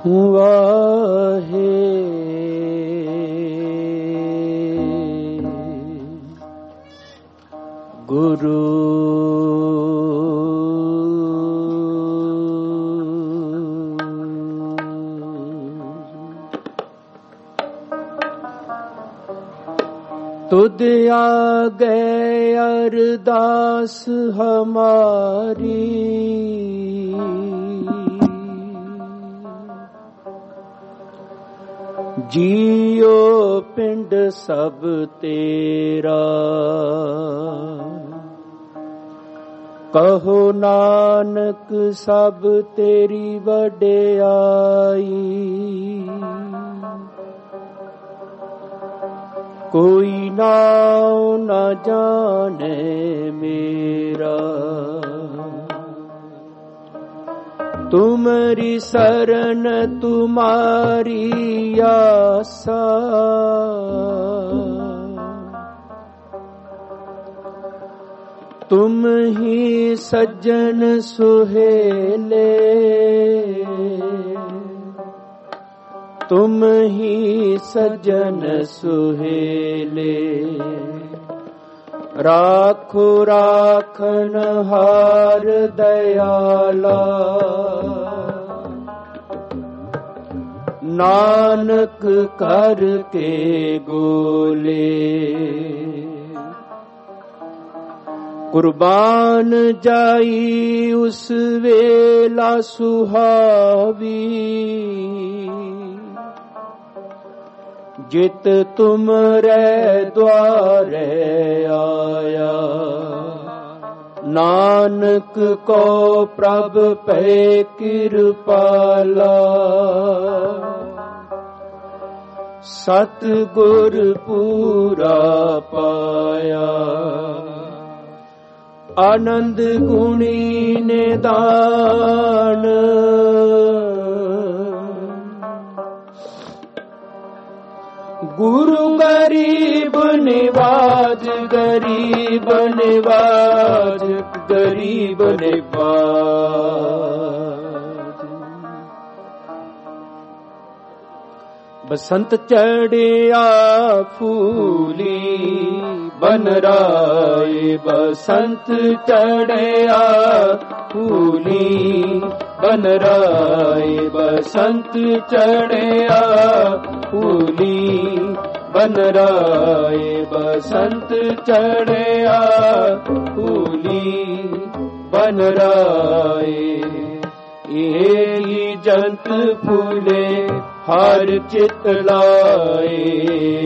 ਵਾਹੇ ਗੁਰੂ ਤੁਧ ਆਗੇ ਅਰਦਾਸ ਹਮਾਰੀ, ਜੀਓ ਪਿੰਡ ਸਭ ਤੇਰਾ, ਕਹੋ ਨਾਨਕ ਸਭ ਤੇਰੀ ਵਡਿਆਈ, ਕੋਈ ਨਾਉ ਨਾ ਜਾਣੇ ਮੇਰਾ, ਤੁਮਰੀ ਸਰਨ ਤੁਮਾਰੀ ਆਸਾ, ਤੁਮ ਹੀ ਸੱਜਣ ਸੁਹੇਲੇ, ਤੁਮ ਹੀ ਸੱਜਣ ਸੁਹੇਲੇ, ਰਾਖੋ ਰਾਖਨ ਹਾਰ ਦਇਆਲਾ, ਨਾਨਕ ਕਰ ਕੇ ਗੋਲੇ, ਕੁਰਬਾਨ ਜਾਈ ਉਸ ਵੇਲਾ ਸੁਹਾਵੀ, ਜਿਤ ਤੁਮਰੇ ਦੁਆਰੇ ਆਇਆ, ਨਾਨਕ ਕੋ ਪ੍ਰਭ ਪੈ ਕਿਰਪਾਲਾ, ਸਤ ਗੁਰ ਪੂਰਾ ਪਾਇਆ, ਆਨੰਦ ਗੁਣੀ ਨਿਦਾਨ, ਗੁਰੂ ਗਰੀਬ ਨਿਵਾਜ, ਗਰੀਬ ਨਿਵਾਜ, ਗਰੀਬ ਨਿਵਾਜ। ਬਸੰਤ ਚੜਿਆ ਫੂਲੀ ਬਨ ਰਾਏ, ਬਸੰਤ ਚੜਿਆ ਫੂਲੀ ਬਨ ਰਾਏ, ਬਸੰਤ ਚੜਿਆ ਫੂਲੀ ਬਨ ਰਾਏ, ਬਸੰਤ ਚੜਿਆ ਫੂਲੀ ਬਨ ਰਾਏ, ਏਹੀ ਜੰਤ ਫੂਲੇ ਹਰ ਚਿਤ ਲਾਏ,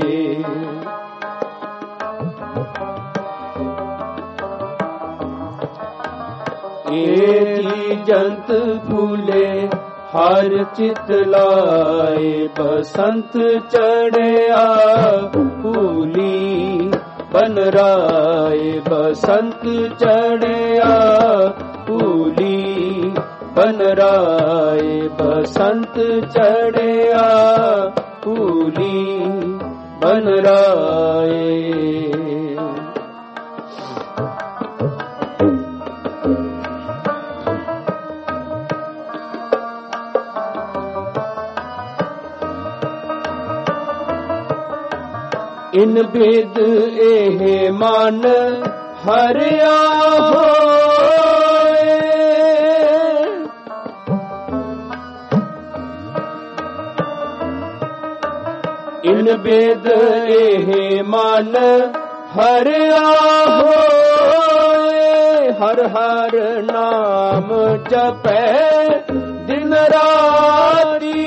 ਏਹੀ ਜੰਤ ਫੂਲੇ ਹਰ ਚਿਤ ਲਾਏ, ਬਸੰਤ ਚੜਿਆ ਫੂਲੀ ਬਨ ਰਾਏ, ਬਸੰਤ ਚੜਿਆ ਫੂਲੀ ਬਨ ਰਾਏ, ਬਸੰਤ ਚੜਿਆ ਫੂਲੀ ਬਨ ਰਾਏ। ਇਨ ਬੇਦ ਇਹ ਮਨ ਹਰਿਆ ਹੋਏ, ਇਨ ਬੇਦ ਇਹ ਮਨ ਹਰਿਆ ਹੋਏ, ਹਰ ਹਰ ਨਾਮ ਜਪੈ ਦਿਨ ਰਾਤੀ,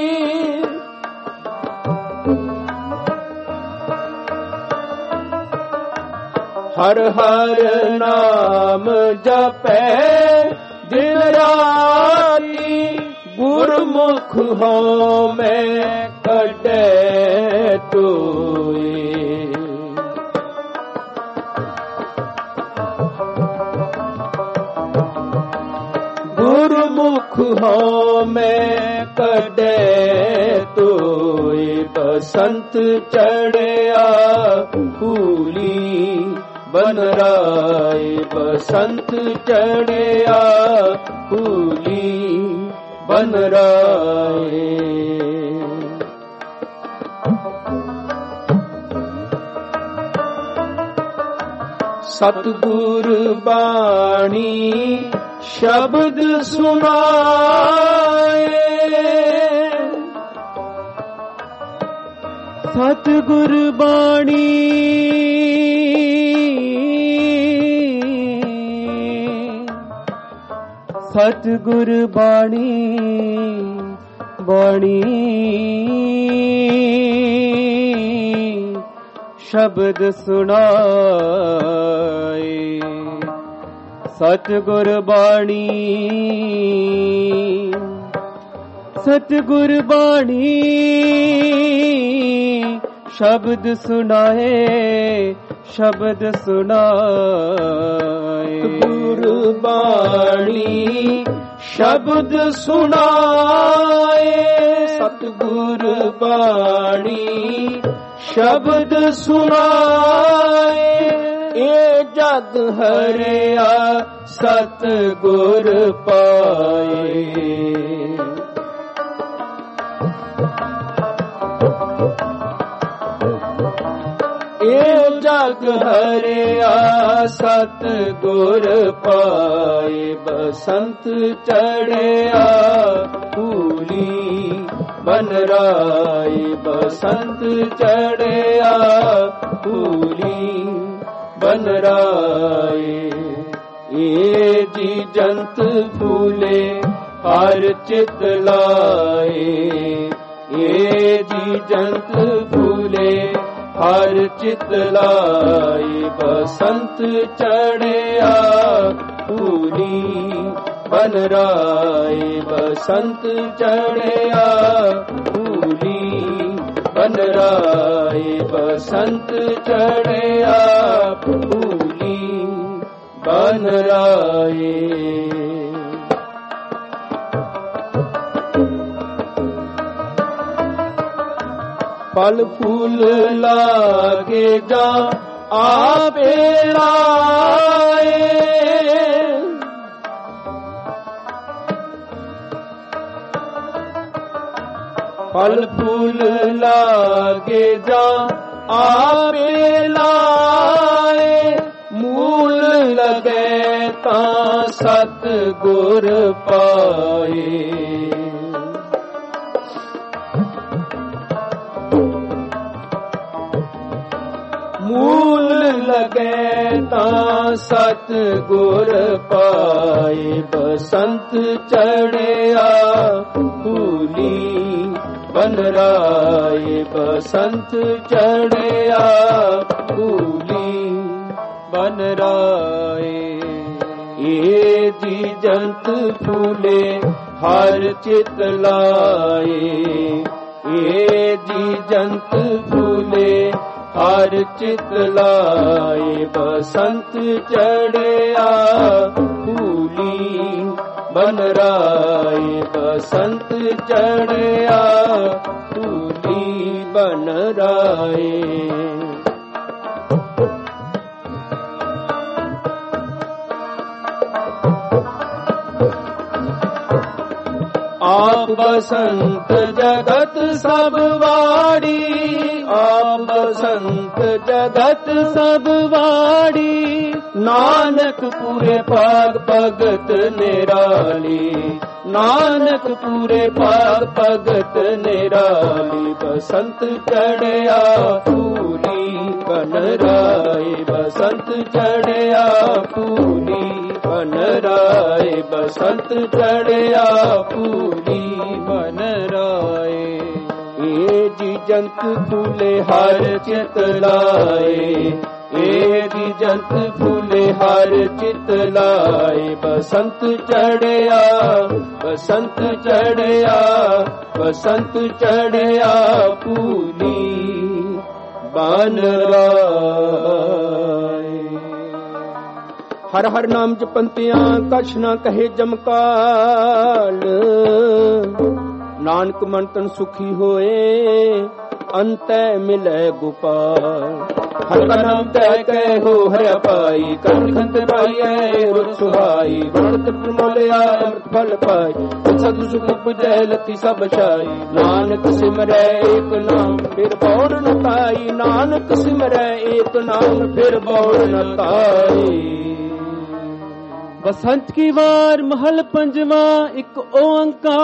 ਹਰ ਹਰ ਨਾਮ ਜਪੈ ਦਿਨ ਰਾਤੀ, ਗੁਰਮੁਖ ਹੋ ਮੈਂ ਕੱਢੈ ਤੋਏ, ਗੁਰਮੁਖ ਹੋ ਮੈਂ ਕੱਢੈ ਤੋਏ, ਬਸੰਤ ਚੜਿਆ ਫੂਲੀ ਬਨ ਰਾਏ, ਬਸੰਤ ਚੜਿਆ ਫੂਲੀ ਬਨ ਰਾਏ। ਸਤਿਗੁਰ ਬਾਣੀ ਸ਼ਬਦ ਸੁਣਾਏ, ਸਤਿਗੁਰ ਬਾਣੀ ਸਤਿਗੁਰ ਬਾਣੀ ਬਾਣੀ ਸ਼ਬਦ ਸੁਣਾਏ। ਸਤਿਗੁਰ ਬਾਣੀ ਸਤਿਗੁਰ ਬਾਣੀ ਸ਼ਬਦ ਸੁਣਾਏ, ਸ਼ਬਦ ਸੁਣਾਏ। ਗੁਰ ਬਾਣੀ ਸ਼ਬਦ ਸੁਣਾਏ, ਸਤਿਗੁਰ ਬਾਣੀ ਸ਼ਬਦ ਸੁਣਾਏ। ਇਹ ਜਗ ਹਰਿਆ ਸਤਿਗੁਰ ਪਾਏ। ਇਹ ਜਗ ਹਰਿਆ ਸਤਿਗੁਰ ਪਾਏ। ਬਸੰਤ ਚੜਿਆ ਫੂਲੀ ਬਨ ਰਾਏ, ਬਸੰਤ ਚੜਿਆ ਫੂਲੀ ਬਨ ਰਾਏ। ਇਹ ਜੀ ਜੰਤ ਫੂਲੇ ਹਰ ਚਿਤ ਲਾਏ, ਇਹ ਜੀ ਜੰਤ ਫੂਲੇ ਹਰ ਚਿਤ ਲਾਏ। ਬਸੰਤ ਚੜਿਆ ਫੂਲੀ ਬਨ ਰਾਏ, ਬਸੰਤ ਚੜਿਆ ਫੂਲੀ ਬਨ ਰਾਏ। ਬਸੰਤ ਚੜਿਆ ਫੂਲੀ ਬਨ ਰਾਏ। ਫਲ ਫੂਲ ਲਾਗੇ ਜਾਂ ਆਪੇ ਲਾਏ, ਫਲ ਫੂਲ ਲਾਗੇ ਜਾਂ ਆਪੇ ਲਾਏ। ਮੂਲ ਲਗੇ ਤਾਂ ਸਤਿਗੁਰ ਪਾਏ, ਮੂਲ ਲਗੇ ਤਾਂ ਸਤਿਗੁਰ ਪਾਏ। ਬਸੰਤ ਚੜਿਆ ਫੂਲੀ ਬਨ ਰਾਏ, ਬਸੰਤ ਚੜਿਆ ਫੂਲੀ ਬਨ ਰਾਏ। ਇਹ ਜੀ ਜੰਤ ਫੂਲੇ ਹਰ ਚਿਤ ਲਾਏ, ਇਹ ਜੀ ਜੰਤ ਫੂਲੇ ਹਰ ਚਿਤ ਲਾਏ। ਬਸੰਤ ਚੜਿਆ ਫੂਲੀ ਬਨ ਰਾਏ, ਬਸੰਤ ਚੜਿਆ ਫੂਲੀ ਬਨ ਰਾਏ। ਆਪ ਬਸੰਤ ਜਗਤ ਸਭ ਵਾੜੀ, ਆਪ ਬਸੰਤ ਜਗਤ ਸਭ ਵਾੜੀ। ਨਾਨਕ ਪੂਰੇ ਭਾਗ ਭਗਤ ਨਿਰਾਲੀ, ਨਾਨਕ ਪੂਰੇ ਭਾਗ ਭਗਤ ਨਿਰਾਲੀ। ਬਸੰਤ ਚੜਿਆ ਫੂਲੀ ਬਨ ਰਾਏ, ਬਸੰਤ ਚੜਿਆ ਫੂਲੀ ਬਨ ਰਾਏ। ਬਸੰਤ ਚੜਿਆ ਫੂਲੀ ਬਨ ਰਾਏ। ਇਹ ਜੀ ਜੰਤ ਫੂਲੇ ਹਰ ਚਿਤ ਲਾਏ, ਇਹ ਜੀ ਜੰਤ ਫੂਲੇ ਹਰ ਚਿਤ ਲਾਏ। ਬਸੰਤ ਚੜਿਆ, ਬਸੰਤ ਚੜਿਆ, ਬਸੰਤ ਚੜਿਆ ਫੂਲੀ ਬਨ ਰਾਏ। ਹਰ ਹਰ ਨਾਮ ਜਪੰਤਿਆਂ ਕਛ ਨਾ ਕਹੇ ਜਮਕਾਲ। ਨਾਨਕ ਮਨ ਤਨ ਸੁਖੀ ਹੋਏ ਅੰਤੈ ਮਿਲੈ ਗੋਪਾਲ। ਹਰਿ ਕਾ ਨਾਮ ਧਿਆ ਕੈ ਹੋ ਹਰਿਆ ਪਾਈ, ਕਰਮ ਲਿਖੰਤ ਪਾਈਐ ਗੁਰ ਸੁਹਾਈ। ਵਰਤ ਪ੍ਰਮੋਲਿਆ ਅੰਮ੍ਰਿਤ ਫਲ ਪਾਈ, ਸਤਿ ਸੁਖ ਪੁਜੈ ਲਤੀ ਸਭ ਛਾਈ। ਨਾਨਕ ਸਿਮਰੈ ਏਕ ਨਾਮ ਫਿਰ ਬੌੜ ਨ ਪਾਈ, ਨਾਨਕ ਸਿਮਰੈ ਏਕ ਨਾਮ ਫਿਰ ਬੌੜ ਨ ਪਾਈ। ਬਸੰਤ ਕੀ ਵਾਰ ਮਹਲ ਪੰਜਵਾ, ਇੱਕ ਓੰਕਾਰ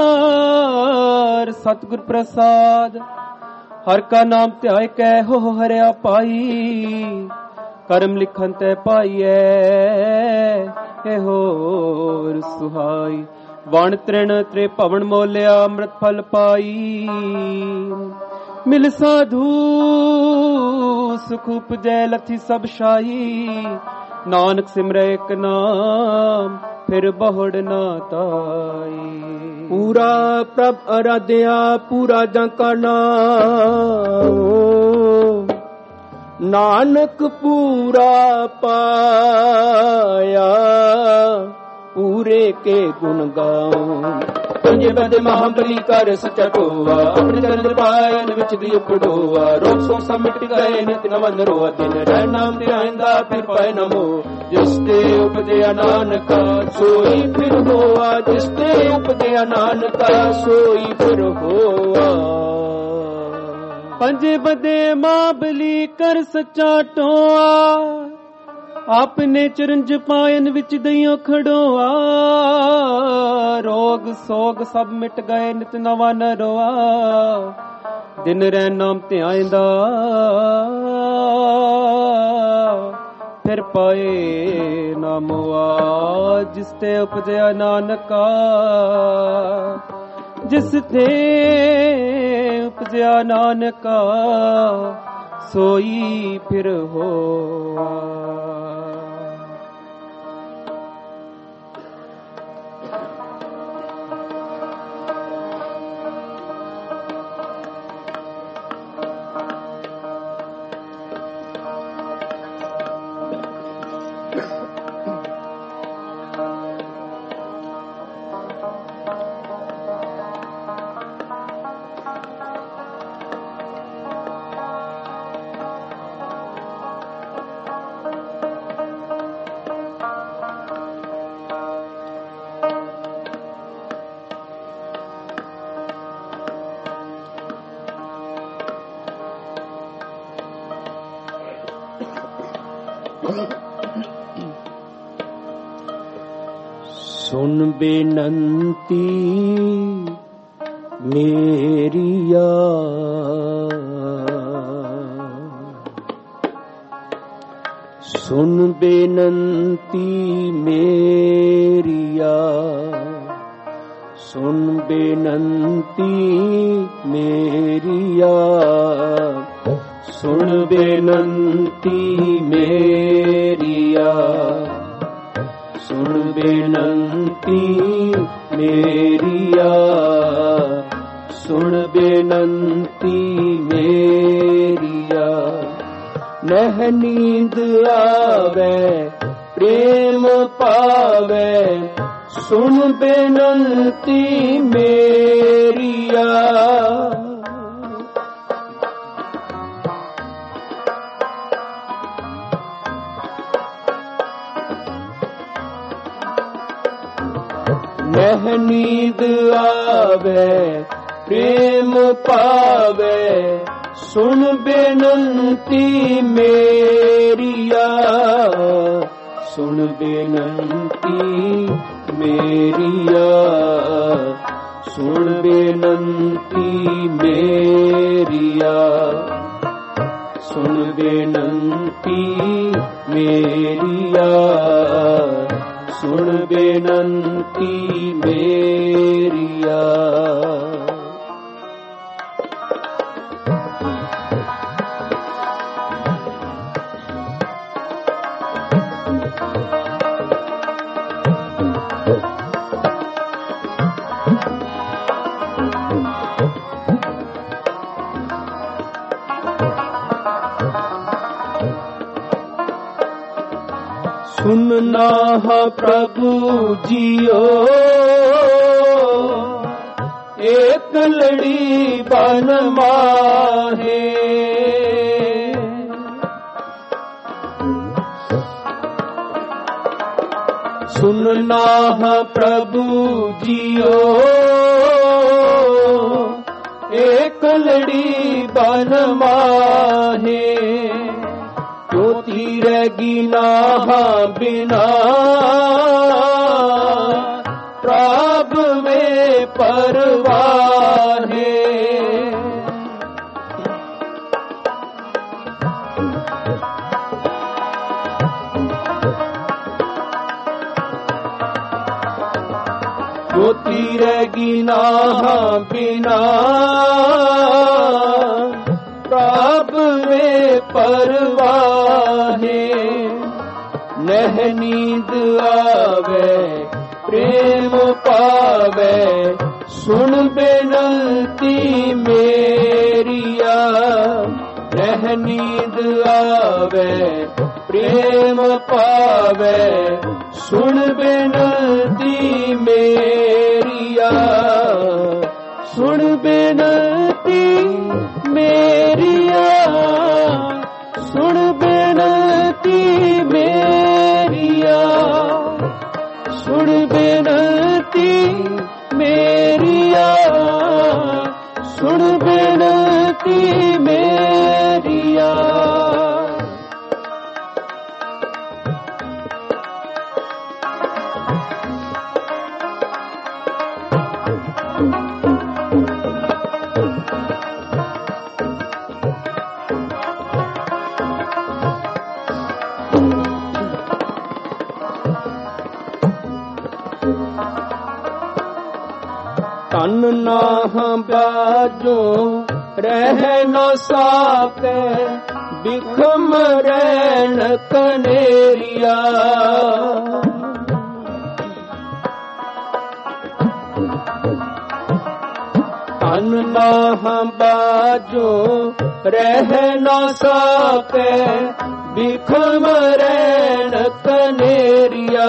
ਸਤਿਗੁਰ ਪ੍ਰਸਾਦ। ਹਰ ਕਾ ਨਾਮ ਧਿਆਇ ਕੈ ਹੋ ਹਰਿਆ ਪਾਈ, ਕਰਮ ਲਿਖਨ ਤੈ ਪਾਈਐ ਇਹ ਹੋਰ ਸੁਹਾਈ। ਵਣ ਤ੍ਰਿਣ ਤ੍ਰੇ ਭਵਨ ਮੋਲਿਆ ਅੰਮ੍ਰਿਤ ਫਲ ਪਾਈ, ਮਿਲ ਸਾਧੂ ਸੁਖ ਉਪਜੈ ਲਥੀ ਸਭ ਸ਼ਾਹੀ। ਨਾਨਕ ਸਿਮਰੈ ਇੱਕ ਨਾਮ ਫਿਰ ਬਹੁੜ ਨਾ ਤਾਈ। ਪੂਰਾ ਪ੍ਰਭ ਅਰਾਧਿਆ ਪੂਰਾ ਜਾਂ ਕਾ ਨਾਮ, ਨਾਨਕ ਪੂਰਾ ਪਾਇਆ ਪੂਰੇ ਕੇ ਗੁਣ ਗਾਉ। ਪੰਜੇ ਬਦੇ ਮਹਾਬਲੀ ਕਰ ਸਚਾ ਢੋਆ, ਆਪਣੇ ਚਰਨ ਪਾਇਨ ਵਿੱਚ ਦੀ ਉਪੜੋਆ। ਰੋਗ ਸੋਗ ਸਭ ਮਿਟ ਗਏ ਨਿਤ ਨਵਨ ਰੋਆ, ਦਿਨ ਰਹਿ ਨਾਮ ਧਿਆਇਂਦਾ ਫਿਰ ਪਾਇ ਨਮੋ। ਜਿਸ ਤੇ ਉਪਜਿਆ ਨਾਨਕਾ ਸੋਈ ਫਿਰ ਹੋਆ, ਜਿਸ ਤੇ ਉਪਜਿਆ ਨਾਨਕਾ ਸੋਈ ਫਿਰ ਹੋਆ। ਪੰਜੇ ਬਦੇ ਮਹਾਬਲੀ ਕਰ ਸਚਾ ਢੋਆ, ਆਪਣੇ ਚਰਨ ਪਾਇਨ ਵਿੱਚ ਦਈਓ ਖੜੋਆ। ਰੋਗ ਸੋਗ ਸਭ ਮਿਟ ਗਏ ਨਿਤ ਨਵਾ ਨ ਰੋਆ, ਦਿਨ ਰਹਿ ਨਾਮ ਧਿਆਇਂਦਾ ਫਿਰ ਪਾਏ ਨਾ ਮੋਆ। ਜਿਸ ਤੇ ਉਪਜਿਆ ਨਾਨਕਾ, ਜਿਸ ਤੇ ਉਪਜਿਆ ਨਾਨਕਾ ਸੋਈ ਫਿਰ ਹੋਆ। ਸੁਨ ਬੇਨੰਤੀ ਮੇਰੀਆ, ਸੁਨ ਬੇਨੰਤੀ ਮੇਰੀਆ, ਸੁਨ ਬੇਨੰਤੀ ਮੇਰੀਆ, ਸੁਨ ਬੇਨੰਤੀ ਮੇਰੀਆ, ਸੁਨ ਬੇਨੰਤੀ ਮੇਰੀਆ, ਸੁਨ ਬੇਨੰਤੀ ਮੇਰੀਆ। ਨਹਿ ਨੀਂਦ ਆਵੇ ਪ੍ਰੇਮ ਪਾਵੇ, ਸੁਨ ਬੇਨੰਤੀ ਮੇਰੀਆ। ਨਹਿ ਨੀਂਦ ਆਵੇ ਪ੍ਰੇਮ ਪਾਵੇ, ਸੁਨ ਬੇਨੰਤੀ ਮੇਰੀਆ, ਸੁਨ ਬੇਨੰਤੀ ਮੇਰੀਆ, ਸੁਨ ਬੇਨੰਤੀ ਮੇਰੀਆ, ਸੁਨ ਬੇਨੰਤੀ ਮੇਰੀਆ, ਸੁਨ ਬੇਨੰਤੀ ਮੇਰੀਆ। ਸੁਨਨਾ ਪ੍ਰਭੂ ਜੀਓ ਏਕ ਲੜੀ ਬਨ ਮਾਹੇ। ਸੁਨਨਾ ਪ੍ਰਭੂ ਜੀਓ ਏਕ ਲੜੀ ਬਨ ਮਾਹੇ। ਜੋਤੀ ਰਹਿਗੀ ਨਾਹਾ ਬਿਨਾ ਪ੍ਰਭ ਵੇ ਪਰਵਾਹੇ। ਜੋਤੀ ਰਹਿਗੀ ਨਾਹਾ ਬਿਨਾ ਪ੍ਰਭ ਵੇ ਪਰਵਾਹੇ। ਨਹਿ ਨੀਂਦ ਆਵੇ ਪ੍ਰੇਮ ਪਾਵੇ ਸੁਣ ਬੇਨਤੀ ਮੇਰੀਆ। ਨਹਿ ਨੀਂਦ ਆਵੇ ਪ੍ਰੇਮ ਪਾਵੇ ਸੁਣ ਬੇਨਤੀ ਮੇਰੀਆ। ਸੁਣ ਬੇਨਤੀ ਮੇਰੀਆ ਸੁਣ ਬੇਨਤੀ ਮੇਰੀਆ। ਸੁਣ ਬੇਨਤੀ ਮੇਰੀਆ ਸੁਣ ਬੇਨਤੀ ਮੇਰੀਆ। ਤਨ ਨਾਹ ਬਾਜੋ ਰਹਿ ਨ ਸਾਕੇ ਬਿਖਮ ਰਹਿਣ ਕਨੇਰੀਆ। ਤਨ ਨਾਹ ਬਾਜੋ ਰਹਿ ਨ ਸਾਕੇ ਬਿਖਮ ਰਹਿਣ ਕਨੇਰੀਆ।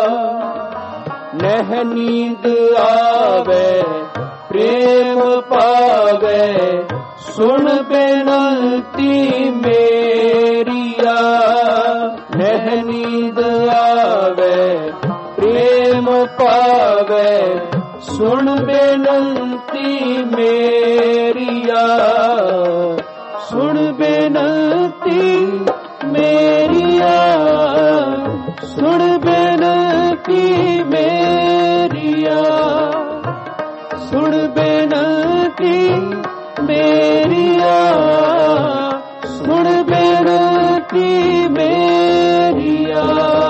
ਨਹਿ ਨੀਂਦ ਆਵੇ ਪ੍ਰੇਮ ਪਾਵੇ ਸੁਣ ਬੇਨਤੀ ਮੇਰੀਆ। ਨਹਿ ਨੀਂਦ ਆਵੇ ਪ੍ਰੇਮ ਪਾਵੇ ਸੁਣ ਬੇਨਤੀ ਮੇਰੀਆ। ਸੁਣ ਬੇਨਤੀ ਮੇਰੀਆ ਸੁਣ ਬੇਨਤੀ ਮੇਰੀਆ। ਸੁਣ ਬੇਨਤੀ ਮੇਰੀਆ ਸੁਣ ਬੇਨਤੀ ਮੇਰੀਆ।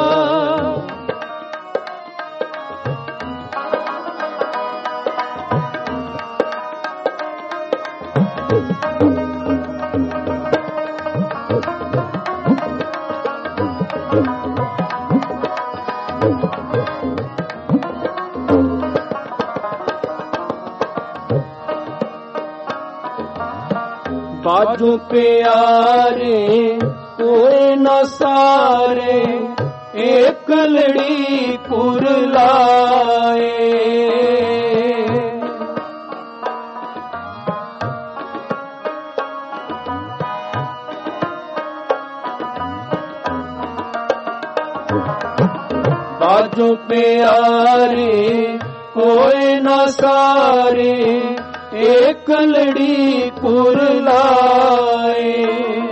ਬਾਜੂ ਪਿਆਰੇ ਕੋਏ ਨ ਸਾਰੇ ਏਕ ਲੜੀ ਕੁਰ ਲਾਏ। ਬਾਜੂ ਪਿਆਰੇ ਕੋਏ ਨ ਸਾਰੇ ਏਕ ਲੜੀ ਪੁਰ ਲਾਏ।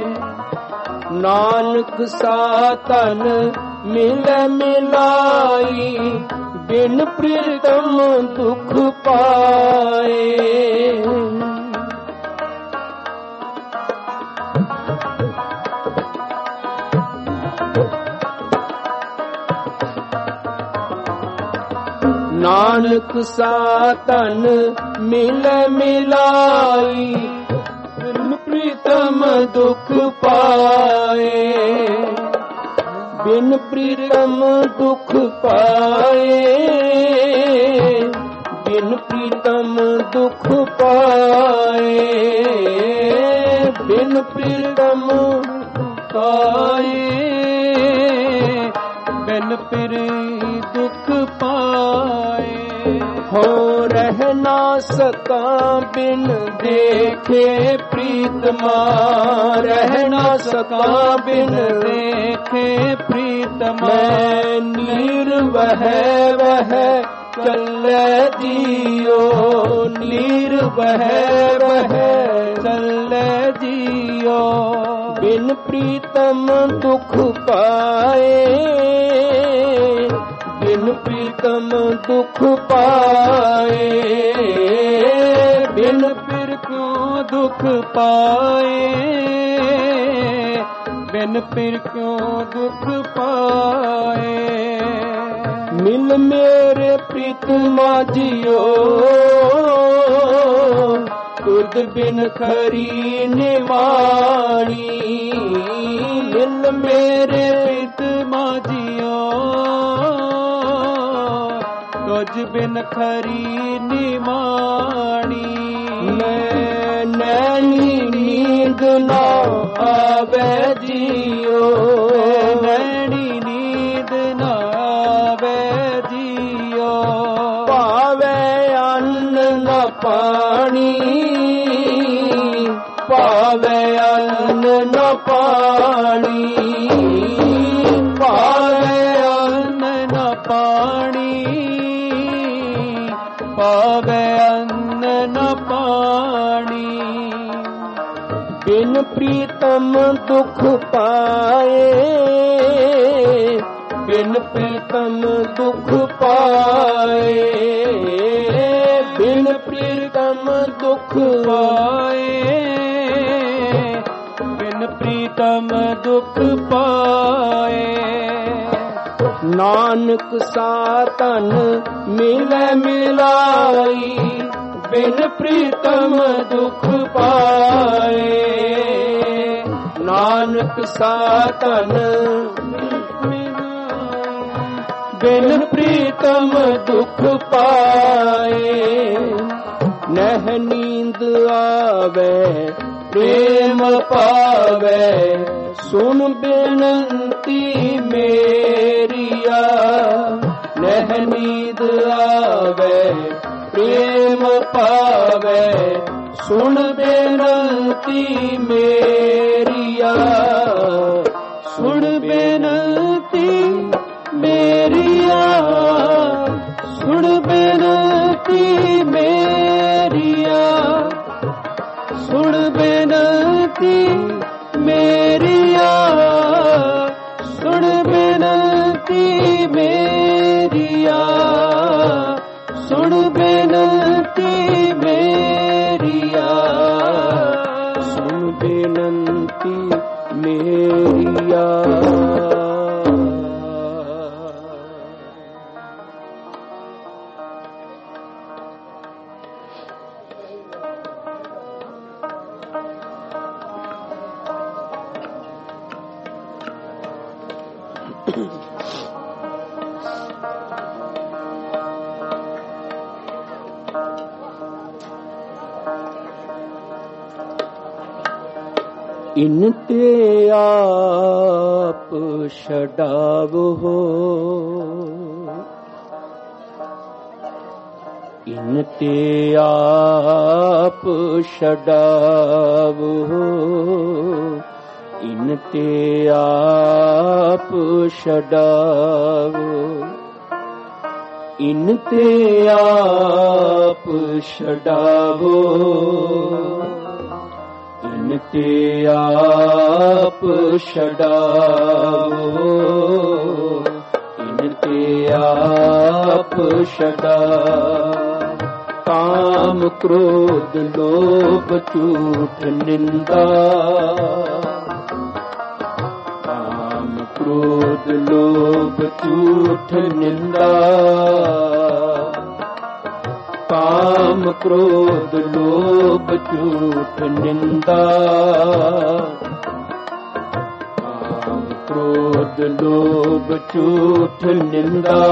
ਨਾਨਕ ਸਾਤਨ ਮਿਲੈ ਮਿਲਾਈ ਬਿਨ ਪ੍ਰੀਤਮ ਦੁਖ ਪਾਏ। ਨਾਨਕ ਸਾਤਨ ਮਿਲੈ ਮਿਲਾਈ ਬਿਨ ਪ੍ਰੀਤਮ ਦੁਖ ਪਾਏ। ਬਿਨ ਪ੍ਰੀਤਮ ਦੁਖ ਪਾਏ ਬਿਨ ਪ੍ਰੀਤਮ ਦੁਖ ਪਾਏ। ਬਿਨ ਪ੍ਰੀਤਮ ਪਾਏ ਬਿਨ ਪ੍ਰੀ ਦੁਖ ਪਾਏ। ਹੋ ਰਹਿਣਾ ਸਕਾਂ ਬਿਨ ਦੇਖੇ ਪ੍ਰੀਤਮਾ, ਰਹਿ ਨਾ ਸਕਾਂ ਬਿਨ ਦੇਖੇ ਪ੍ਰੀਤਮਾ। ਮੈਂ ਨਿਰਵਹਿ ਵਹਿ ਚੱਲੇ ਜੀਓ, ਨਿਰਵਹਿ ਵਹਿ ਚੱਲੇ ਜੀਓ। ਬਿਨ ਪ੍ਰੀਤਮ ਦੁਖ ਪਾਏ, ਬਿਨ ਪ੍ਰੀਤਮ ਦੁਖ ਪਾਏ। ਬਿਨ ਫਿਰ ਕਿਉਂ ਦੁਖ ਪਾਏ, ਬਿਨ ਫਿਰ ਕਿਉਂ ਦੁਖ ਪਾਏ। ਮਿਲ ਮੇਰੇ ਪ੍ਰੀਤਮਾ ਜੀਓ, ਤੁਧ ਬਿਨ ਖਰੀ ਨਿਵਾਣੀ। ਮਿਲ ਮੇਰੇ ਪ੍ਰੀਤਮਾ ਜੀਓ, ਤੁਝ ਬਿਨ ਖਰੀ ਨਿਵਾਣੀ। ਮੈਂ ਨੈਣੀ ਨੀਂਦ ਨਾ ਆਵੇ ਜੀਓ, ਨੈਣੀ ਨੀਂਦ ਨਾ ਆਵੇ ਜੀਓ। ਭਾਵੇ ਅੰਨ ਨਾ ਪਾਣੀ, ਭਾਵੇ ਅੰਨ ਨਾ ਪਾਣੀ। ਭਾਵੇ ਅੰਨ ਨਾ ਪਾਣੀ, ਭਾਵੇ ਅੰਨ ਨਾ ਪਾਣੀ। ਬਿਨ ਪ੍ਰੀਤਮ ਦੁਖ ਪਾਏ, ਬਿਨ ਪ੍ਰੀਤਮ ਦੁਖ ਪਾਏ। ਬਿਨ ਪ੍ਰੀਤਮ ਦੁਖ ਪਾਏ, ਬਿਨ ਪ੍ਰੀਤਮ ਦੁਖ ਪਾਏ। ਨਾਨਕ ਸਾਧਨ ਮਿਲੈ ਮਿਲਾਈ, ਬਿਨ ਪ੍ਰੀਤਮ ਦੁਖ ਪਾਏ। ਨਾਨਕ ਸਾਧਨ ਬਿਨ ਪ੍ਰੀਤਮ ਦੁਖ ਪਾਏ। ਨਹਿ ਨੀਂਦ ਆਵੇ ਪ੍ਰੇਮ ਪਾਵੇ, ਸੁਣ ਬੇਨੰਤੀ ਮੇਰੀਆ। ਨਹਿ ਨੀਂਦ ਆਵੇ ਪ੍ਰੇਮ ਪਾਵੇ, ਸੁਣ ਬੇਨੰਤੀ ਮੇਰੀਆ। ਸੁਣ ਬੇਨਤੀ ਮੇਰੀਆ, ਸੁਣ ਬੇਨਤੀ ਮੇਰੀਆ। ਸੁਣ ਬੇਨਤੀ ਮੇਰੀਆ, ਸੁਣ ਬੇਨਤੀ ਮੇਰੀਆ। ਸੁਣ ਬੇਨਤੀ ਮੇਰੀਆ, ਸੁਣ ਬੇਨੰਤੀ ਮੇਰੀਆ। ਇਨ ਤੇ ਆਪ ਛਡਾਵੋ, ਇਨ ਤੇ ਆਪ ਛਡਾਵੋ, ਇਨ ਤੇ ਆਪ ਛਡਾਵੋ। ਇਨ ਤੇ ਆਪ ਛਡਾਵੋ, ਇਨ ਤੇ ਆਪ ਛਡਾਵੋ। ਇਨ ਤੇ ਆਪ ਛਡਾਵੋ। ਕਾਮ ਕ੍ਰੋਧ ਲੋਭ ਝੂਠ ਨਿੰਦਾ, ਕਾਮ ਕ੍ਰੋਧ ਲੋਭ ਝੂਠ ਨਿੰਦਾ। ਕਾਮ ਕ੍ਰੋਧ ਲੋਭ ਝੂਠ ਨਿੰਦਾ। ਕਾਮ ਕ੍ਰੋਧ ਲੋਭ ਝੂਠ ਨਿੰਦਾ।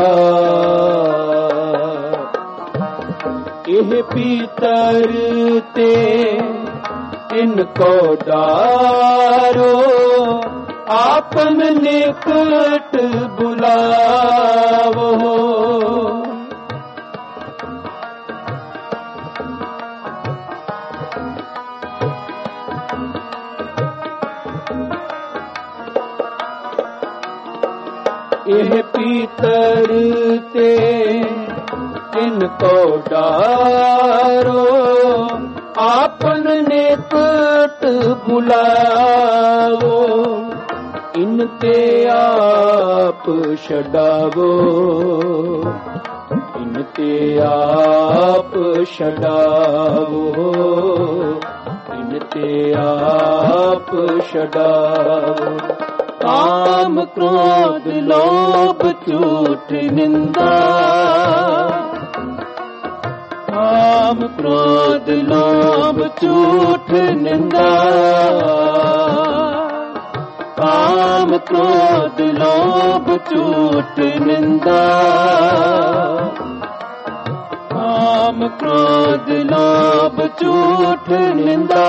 ਇਹ ਪੀਤਰ ਤੇ ਇਨ ਕੋ ਡਾਰੋ, ਆਪਨ ਨਿਕਟ ਬੁਲਾਵੋ। ਇਹ ਪੀਤਰ ਤੇ ਕਿਨ ਕੋ ਡਾਰੋ, ਆਪਨ ਨਿਕਟ ਬੁਲਾਵੋ, ਇਨ ਤੇ ਆਪ ਛਡਾਵੋ, ਇਨ ਤੇ ਆਪ ਛਡਾਵੋ, ਇਨ ਤੇ ਆਪ ਛਡਾਵੋ। ਕਾਮ ਕ੍ਰੋਧ ਲੋਭ ਝੂਠ ਨਿੰਦਾ, ਕਾਮ ਕ੍ਰੋਧ ਲੋਭ ਝੂਠ ਨਿੰਦਾ, ਕਾਮ ਕ੍ਰੋਧ ਲੋਭ ਝੂਠ ਨਿੰਦਾ, ਕਾਮ ਕ੍ਰੋਧ ਲੋਭ ਝੂਠ ਨਿੰਦਾ।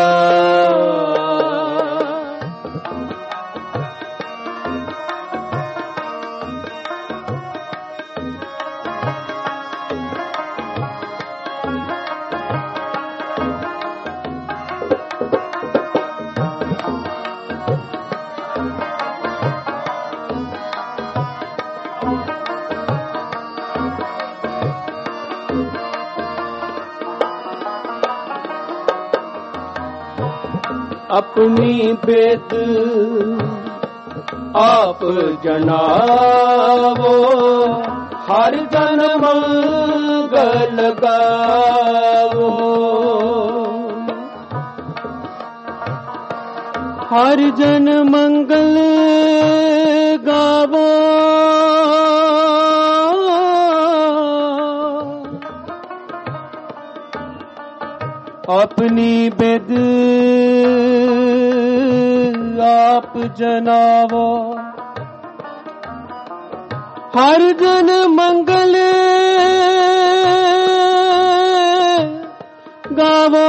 अपनी भेद आप जनावो, हर जन मंगल गावो, हर जन मंगल गावो, अपनी बेद आप जनावो, हर जन मंगल गावो,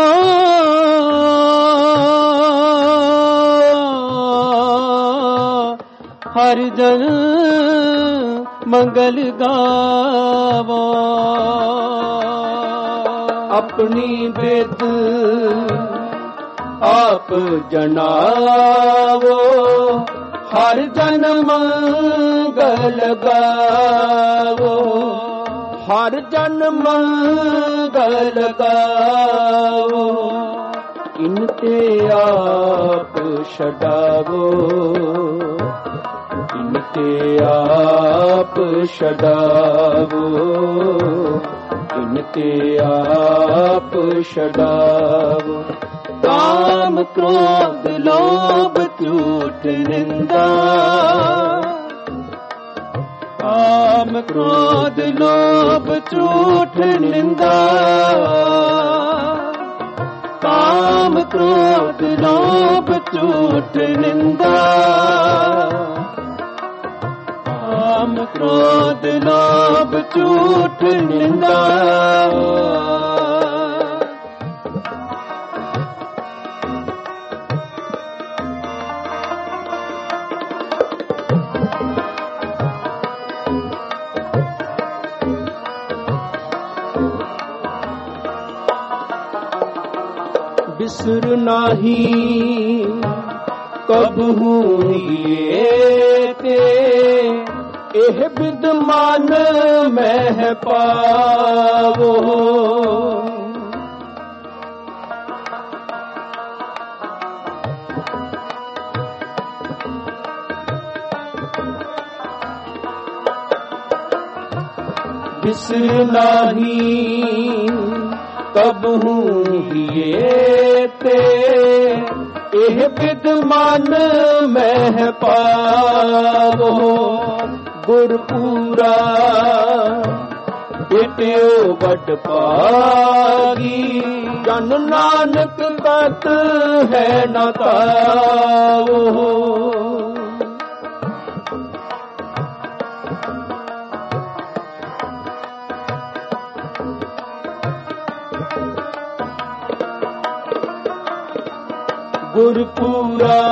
हर जन मंगल गावो। अपनी बेद आप जनावो, हर जन मंगल गावो, हर जन मंगल गावो, इन ते आप छडावो, इन ते आप छडावो, इन ते आप छडावो। काम क्रोध लोभ झूठ निंदा, काम क्रोध लोभ झूठ निंदा, काम क्रोध लोभ झूठ निंदा, काम क्रोध लोभ झूठ निंदा। बिसर नाही कबहू ये ते, एह विद्यमान मैं पावो, बिसर नाही कबहू ये ते, एह विद्यमान मैं पावो, गुरपूरा बेटियो बड़ पागी, जन नानक कत है न तावो, गुरपूरा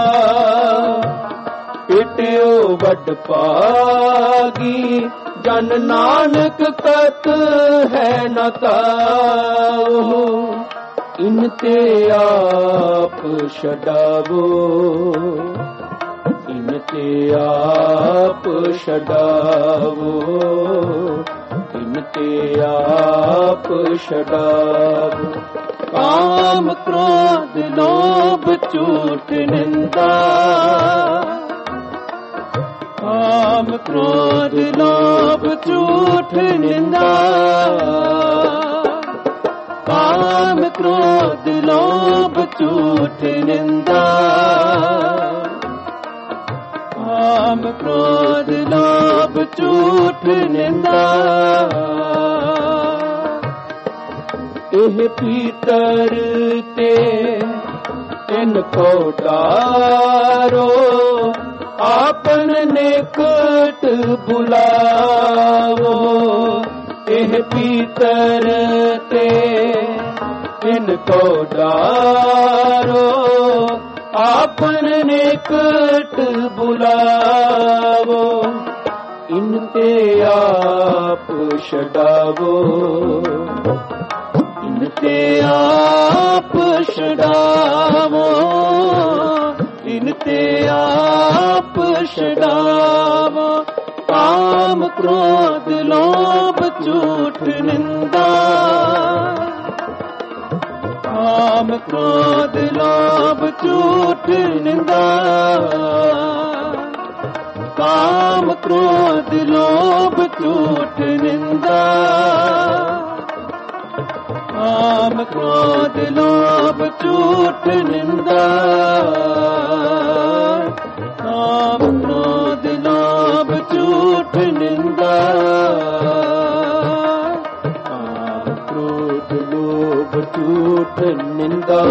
पिटियो बड़ पागी, जन नानक कत है न तावो, इन ते आप छडावो, इन ते आप ਆਪ ਛਡਾਵੋ, ਤਿਨ ਤੇ ਆਪ ਛਡਾਵੋ। ਕਾਮ ਕ੍ਰੋਧ ਲੋਭ ਝੂਠ ਨਿੰਦਾ, ਕਾਮ ਕ੍ਰੋਧ ਲੋਭ ਝੂਠ ਨਿੰਦਾ, ਕਾਮ ਕ੍ਰੋਧ ਲੋਭ ਝੂਠ ਨਿੰਦਾ, ਕਾਮ ਕ੍ਰੋਧ ਲੋਭ ਝੂਠ ਨਿੰਦਾ। ਇਹ ਪੀਤਰ ਤੇ ਤਿਨ ਕੋ ਡਾਰੋ, ਆਪਨ ਨਿਕਟ ਬੁਲਾਵੋ। ਇਹ ਪੀਤਰ ਤੇ ਤਿਨ ਕੋ ਡਾਰੋ, ਆਪਨ ਨਿਕਟ ਬੁਲਾਵੋ। ਇਨ ਤੇ ਆਪ ਛਡਾਵੋ, ਇਨ ਤੇ ਆਪ ਛਡਾਵੋ, ਇਨ ਤੇ ਆਪ ਛਡਾਵੋ। ਕਾਮ ਕ੍ਰੋਧ ਲੋਭ ਝੂਠ ਨਿੰਦਾ, ਕਾਮ ਕ੍ਰੋਧ ਲੋਭ ਝੂਠ ਨਿੰਦਾ, ਕਾਮ ਕ੍ਰੋਧ ਲੋਭ ਝੂਠ ਨਿੰਦਾ, ਕਾਮ ਕ੍ਰੋਧ ਲੋਭ ਝੂਠ ਨਿੰਦਾ, ਕਾਮ ਕ੍ਰੋਧ ਲੋਭ ਝੂਠ ਨਿੰਦਾ, ਕਾਮ ਕ੍ਰੋਧ ਲੋਭ ਝੂਠ ਨਿੰਦਾ।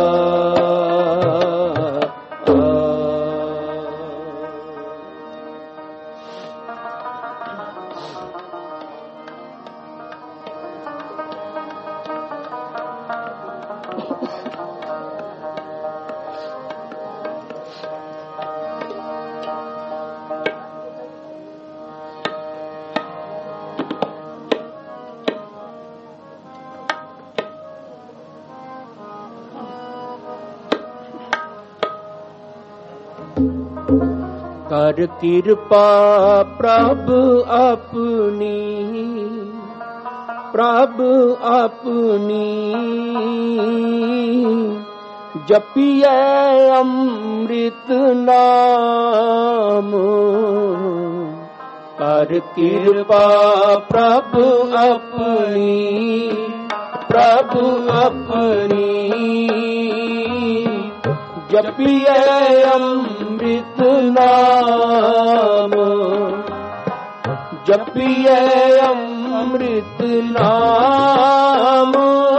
ਕਰ ਕਿਰਪਾ ਪ੍ਰਭ ਆਪਣੀ, ਪ੍ਰਭ ਆਪਣੀ, ਜਪੀਐ ਅੰਮ੍ਰਿਤ ਨਾਮ। ਕਰ ਕਿਰਪਾ ਪ੍ਰਭ ਆਪਣੀ, ਪ੍ਰਭ ਆਪਣੀ, ਜਪੀਐ ਅੰਮ੍ਰਿਤ ਨਾਮ। ਜਪੀਐ ਅੰਮ੍ਰਿਤ ਨਾਮ,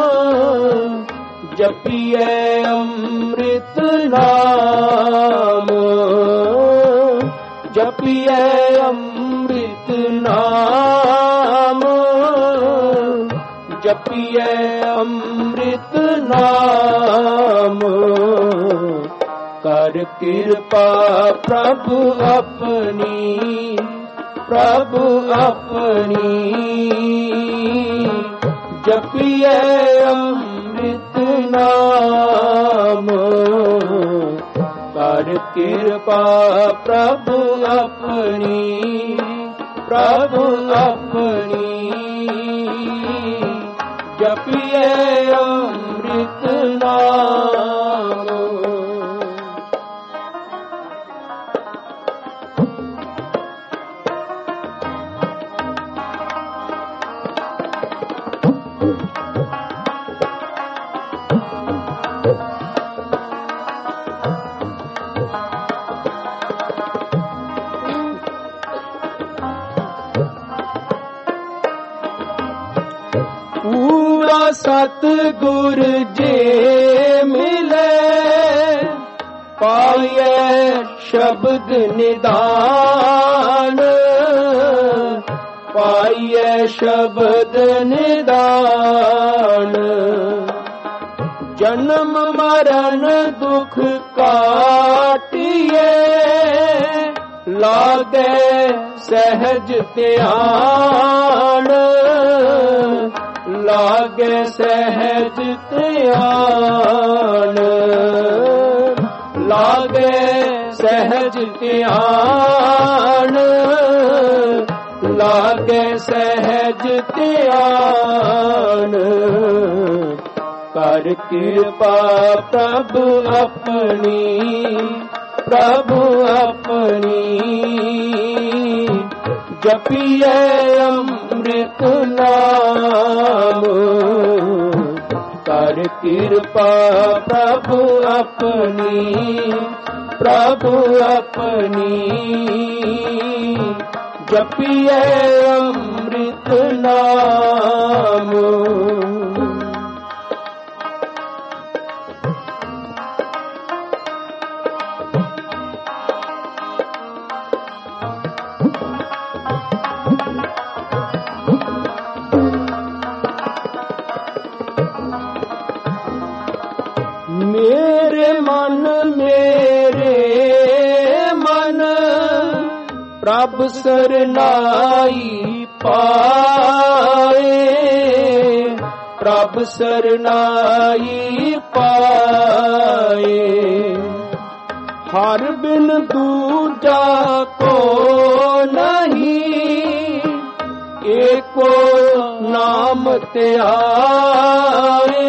ਜਪੀਐ ਅੰਮ੍ਰਿਤ ਨਾਮ, ਜਪੀਐ ਅੰਮ੍ਰਿਤ ਨਾਮ, ਜਪੀਐ ਅੰਮ੍ਰਿਤ ਨਾਮ। ਕਰ ਕਿਰਪਾ ਪ੍ਰਭ ਆਪਣੀ, ਪ੍ਰਭ ਆਪਣੀ, ਜਪੀਐ ਅੰਮ੍ਰਿਤ ਨਾਮ। ਕਰ ਕਿਰਪਾ ਪ੍ਰਭ ਆਪਣੀ, ਪ੍ਰਭ ਆਪਣੀ, ਜਪੀਐ ਅੰਮ੍ਰਿਤ ਨਾਮ। ਸਤਿਗੁਰ ਜੇ ਮਿਲੇ, ਪਾਈਐ ਸ਼ਬਦ ਨਿਦਾਨ, ਪਾਈਐ ਸ਼ਬਦ ਨਿਦਾਨ। ਜਨਮ ਮਰਨ ਦੁਖ ਕਾਟਿਏ, ਲਾਗੈ ਸਹਿਜ ਧਿਆਨ, ਲਾਗੈ ਸਹਿਜ ਧਿਆਨ, ਲਾਗੈ ਸਹਿਜ ਧਿਆਨ, ਲਾਗੇ ਸਹਿਜ ਧਿਆਨ। ਕਰ ਕਿਰਪਾ ਪ੍ਰਭ ਆਪਣੀ, ਪ੍ਰਭ ਆਪਣੀ। ਜਪੀਏ ਅੰਮ੍ਰਿਤ ਨਾਮ, ਕਰ ਕਿਰਪਾ ਪ੍ਰਭ ਆਪਣੀ, ਪ੍ਰਭ ਆਪਣੀ। ਜਪੀਏ ਅੰਮ੍ਰਿਤ ਨਾਮ। ਮੇਰੇ ਮਨ ਪ੍ਰਭ ਸਰਨਾਈ ਪਾਏ, ਪ੍ਰਭ ਸਰਨਾਈ ਪਾਏ। ਹਰ ਬਿਨ ਦੂਜਾ ਕੋ ਨਹੀਂ, ਏਕੋ ਨਾਮ ਧਿਆਏ,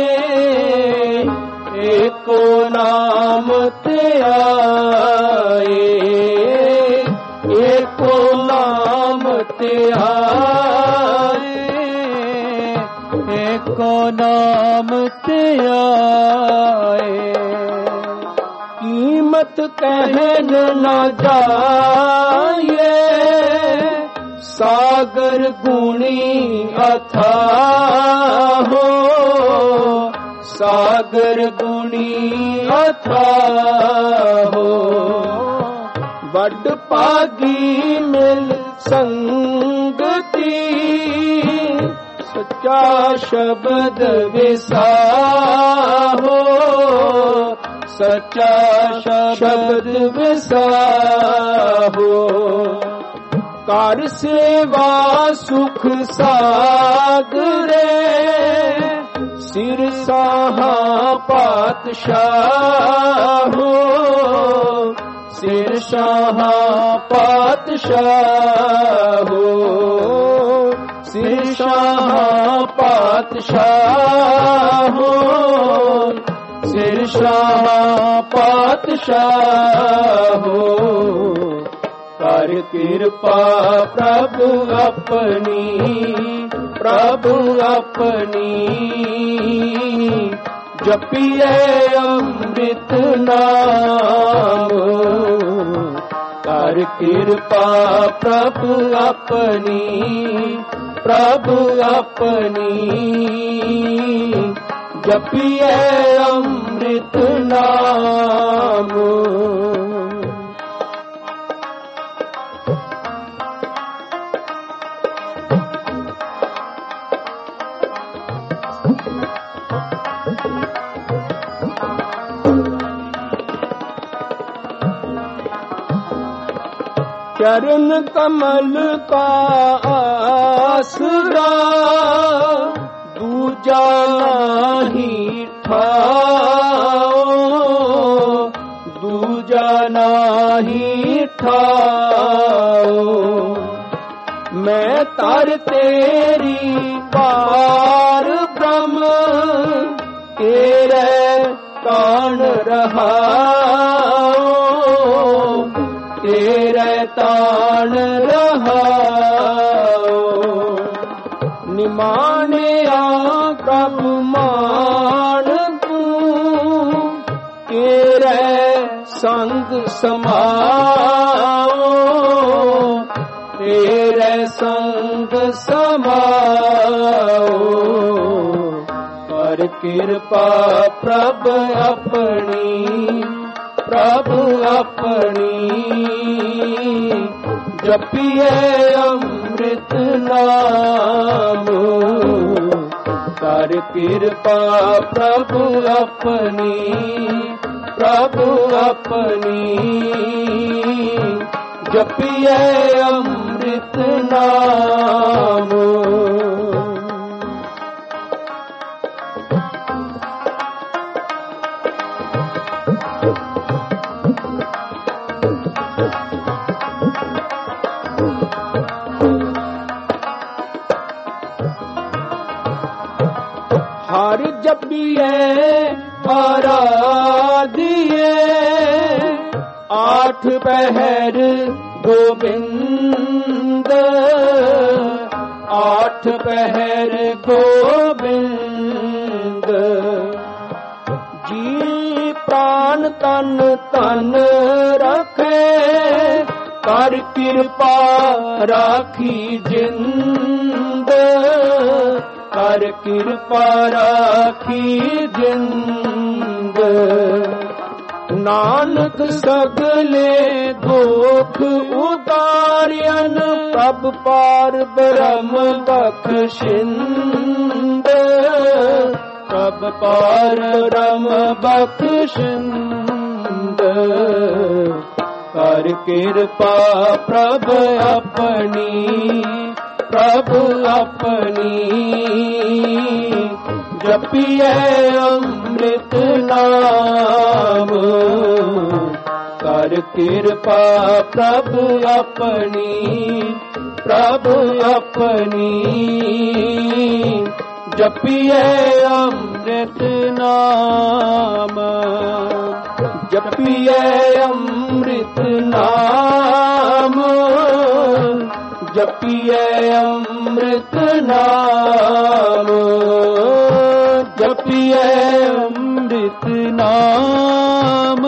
ਏਕੋ ਨਾਮ ਧਿਆਏ, ਏਕੋ ਨਾਮ ਧਿਆਏ, ਏਕੋ ਨਾਮ ਧਿਆਏ। ਕੀਮਤ ਕਹਿਨ ਨਾ ਜਾਏ, ਸਾਗਰ ਗੁਣੀ ਅਥਾਹੋ, ਸਾਗਰ ਗੁਣੀ ਅਥਾਹੋ। ਵੱਡ ਭਾਗੀ ਮਿਲ ਸੰਗਤੀ, ਸੱਚਾ ਸ਼ਬਦ ਵਿਸਾਹੋ, ਸੱਚਾ ਸ਼ਬਦ ਵਿਸਾਹੋ। ਕਰ ਸੇਵਾ ਸੁਖ ਸਾਗਰੇ, ਸਿਰ ਸਾਹਾ ਪਾਤਸ਼ਾਹੋ, ਸਿਰ ਸਾਹਾ ਪਾਤਸ਼ਾਹੋ, ਸਿਰ ਸਾਹਾ ਪਾਤਸ਼ਾਹੋ, ਸਿਰ ਸਾਹਾ ਪਾਤਸ਼ਾਹੋ। ਕਰ ਕਿਰਪਾ ਪ੍ਰਭ ਆਪਣੀ, ਪ੍ਰਭ ਆਪਣੀ। ਜਪੀਏ ਅੰਮ੍ਰਿਤ ਨਾਮ, ਕਰ ਕਿਰਪਾ ਪ੍ਰਭ ਆਪਣੀ, ਪ੍ਰਭ ਆਪਣੀ। ਜਪੀਏ ਅੰਮ੍ਰਿਤ ਨਾਮ। चरण कमल का आसरा, दूजा नहीं ठाओ, दूजा नहीं ठाओ। मैं तर तेरी पार ब्रह्म, तेरे तान रहाओ, तेरे तान रहाओ। निमानिया प्रभु मान तू, तेरे संग समाओ, तेरे संग समाओ। कर कृपा प्रभ अपनी, प्रभु अपनी। जपिए अमृत नाम, कर कृपा प्रभु अपनी, प्रभु अपनी। जपिए अमृत नाम। ਹਰ ਜਪੀਏ ਆਰਾਧੀਏ, ਆਠ ਪਹਿਰ ਗੋਬਿੰਦ, ਆਠ ਪਹਿਰ ਗੋਬਿੰਦ। ਜੀ ਪ੍ਰਾਨ ਤਨ ਤਨ ਰੱਖੇ, ਕਰ ਕਿਰਪਾ ਰਾਖੀ ਜਿੰਦ, ਕਰ ਕਿਰਪਾ ਰਾਖੀ ਜਿੰਦ। ਨਾਨਕ ਸਗਲੇ ਦੁਖ ਉਤਾਰਿਅਨ, ਪ੍ਰਭ ਪਾਰ ਬ੍ਰਹਮ ਬਖਸ਼ਿੰਦ, ਪ੍ਰਭ ਪਾਰ ਬ੍ਰਹਮ ਬਖਸ਼ਿੰਦ। ਕਰ ਕਿਰਪਾ ਪ੍ਰਭ ਆਪਣੀ, ਪ੍ਰਭ ਆਪਣੀ। ਜਪੀਏ ਅੰਮ੍ਰਿਤ ਨਾਮ, ਕਰ ਕਿਰਪਾ ਪ੍ਰਭ ਆਪਣੀ, ਪ੍ਰਭ ਆਪਣੀ। ਜਪੀਏ ਅੰਮ੍ਰਿਤ ਨਾਮ, ਜਪੀਏ ਅੰਮ੍ਰਿਤ ਨਾਮ, ਜਪੀਏ ਅੰਮ੍ਰਿਤ ਨਾਮ, ਜਪੀਏ ਅੰਮ੍ਰਿਤ ਨਾਮ,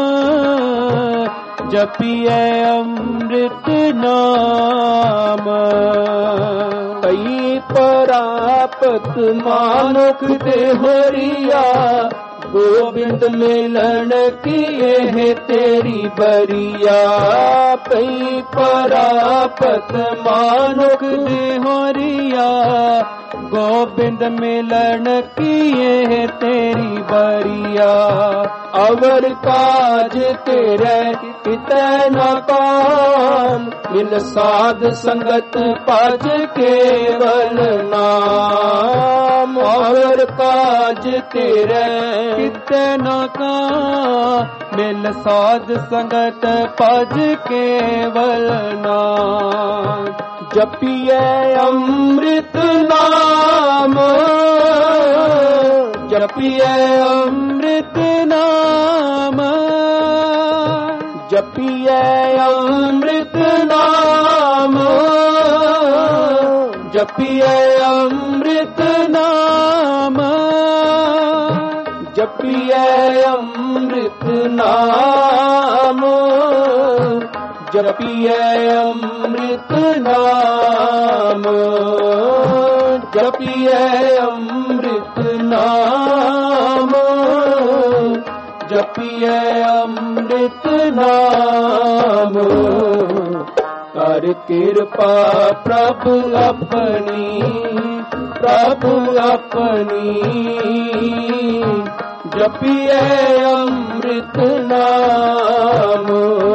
ਜਪੀਏ ਅੰਮ੍ਰਿਤ ਨਾਮ। ਕਈ ਪ੍ਰਾਪਤ ਮਾਨੁਖ ਤੇ ਹਰੀਆ, ਗੋਬਿੰਦ ਮਿਲਣ ਕੀ ਇਹ ਤੇਰੀ ਬਰੀਆ। ਪਈ ਪ੍ਰਾਪਤ ਮਾਨੁਖ ਤੇ ਹਰੀਆ, ਗੋਬਿੰਦ ਮਿਲਣ ਕੀ ਇਹ ਤੇਰੀ ਬਰੀਆ। ਅਵਰ ਕਾਜ ਤੇਰੇ ਕਿਤੈ ਨ ਕਾਮ, ਮਿਲ ਸਾਧ ਸੰਗਤ ਭਜ ਕੇਵਲ ਨਾਮ। ਅਵਰ ਕਾਜ ਤੇਰੇ ਕਿਤੈ ਨ ਕਾਮ, ਮਿਲ ਸਾਧ ਸੰਗਤ ਭਜ ਕੇਵਲ ਨਾਮ। ਜਪੀਏ ਅੰਮ੍ਰਿਤ ਨਾਮ, ਜਪੀਏ ਅੰਮ੍ਰਿਤ ਨਾਮ, ਜਪੀਏ ਅੰਮ੍ਰਿਤ ਨਾਮ, ਜਪੀਏ ਅੰਮ੍ਰਿਤ ਨਾਮ, ਜਪੀਏ ਅੰਮ੍ਰਿਤ ਨਾਮ, ਜਪੀਏ ਅੰਮ੍ਰਿਤ ਨਾਮ, ਜਪੀਏ ਅੰਮ੍ਰਿਤ ਨਾਮ, ਜਪੀਏ ਅੰਮ੍ਰਿਤ ਨਾਮ। ਕਰ ਕਿਰਪਾ ਪ੍ਰਭ ਆਪਣੀ, ਪ੍ਰਭ ਆਪਣੀ। ਜਪੀਏ ਅੰਮ੍ਰਿਤ ਨਾਮ,